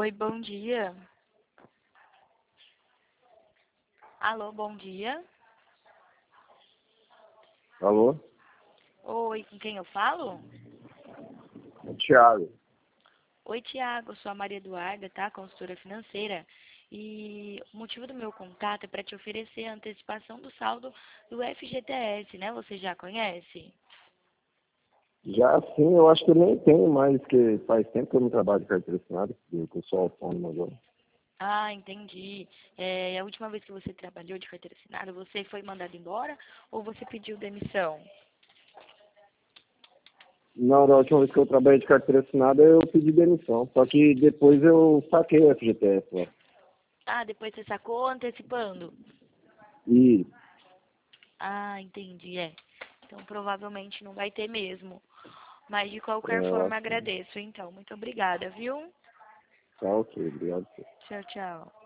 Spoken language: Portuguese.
Oi, bom dia. Alô, bom dia. Alô? Oi, com quem eu falo? É o Thiago. Oi, Tiago, sou a Maria Eduarda, tá? Consultora financeira. E o motivo do meu contato é para te oferecer a antecipação do saldo do FGTS, né? Você já conhece? Já sim, eu acho que eu nem tenho mais, porque faz tempo que eu não trabalho de carteira assinada, que eu sou autônomo agora. Ah, entendi. A última vez que você trabalhou de carteira assinada, você foi mandado embora ou você pediu demissão? Não, da última vez que eu trabalhei de carteira assinada, eu pedi demissão. Só que depois eu saquei o FGTS lá. Ah, depois você sacou antecipando? E Ah, entendi, é. Então provavelmente não vai ter mesmo. Mas de qualquer eu forma acho que agradeço, então. Muito obrigada, viu? tá ok, obrigado. Tchau, tchau.